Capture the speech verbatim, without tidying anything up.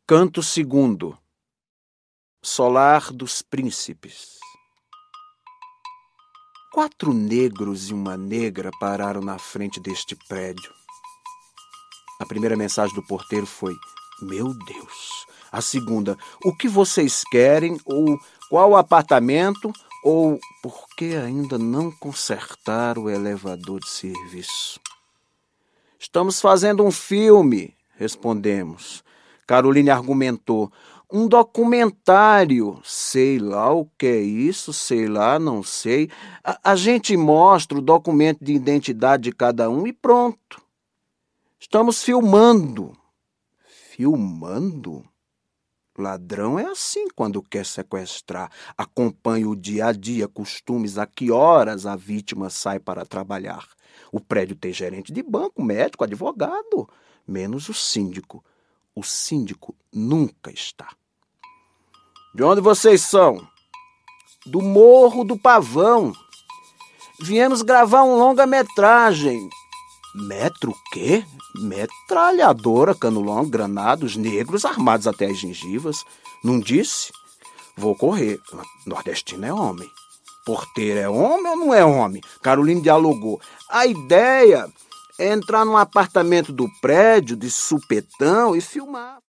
Canto segundo. Solar dos Príncipes. Quatro negros e uma negra pararam na frente deste prédio. A primeira mensagem do porteiro foi: meu Deus. A segunda: o que vocês querem? Ou qual apartamento? Ou por que ainda não consertaram o elevador de serviço? Estamos fazendo um filme, respondemos. Caroline argumentou: um documentário. Sei lá o que é isso, sei lá, não sei. A, a gente mostra o documento de identidade de cada um e pronto. Estamos filmando. Filmando? Ladrão é assim quando quer sequestrar. Acompanha o dia a dia, costumes, a que horas a vítima sai para trabalhar. O prédio tem gerente de banco, médico, advogado, menos o síndico. O síndico nunca está. De onde vocês são? Do Morro do Pavão. Viemos gravar um longa-metragem. Metro o quê? Metralhadora, cano longo, granados, negros armados até as gengivas. Não disse? Vou correr. Nordestino é homem. Porteiro é homem ou não é homem? Caroline dialogou. A ideia é entrar num apartamento do prédio de supetão e filmar.